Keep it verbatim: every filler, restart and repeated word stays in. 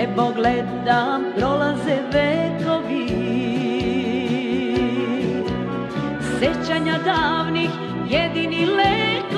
nebo gledam, prolaze vekovi. Sećanja davnih jedini lek